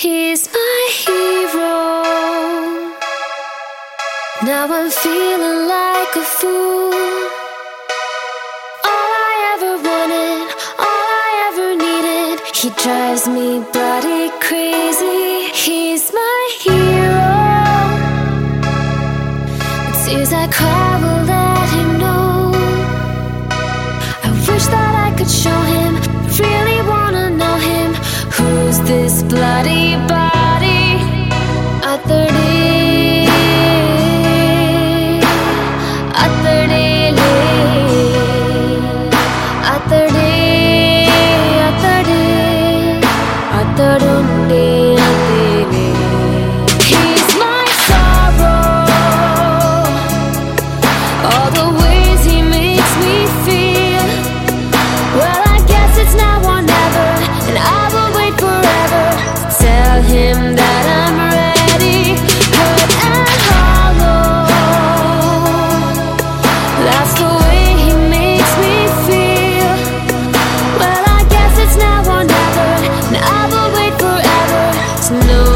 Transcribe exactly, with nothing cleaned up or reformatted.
He's my hero. Now I'm feeling like a fool. All I ever wanted, all I ever needed. He drives me bloody crazy. He's my hero. The tears I cry will let him know. I wish that I could show him, really wanna know him. Who's this bloody body? At thirty, at thirty, at thirty, at thirty, at thirty, at thirty. He's my sorrow, all the ways he makes me feel. Well, I guess it's now or never, and I will wait forever to tell him that I'm ready. Hurt and hollow, that's the way he makes me feel. Well, I guess it's now or never, and I will wait forever to know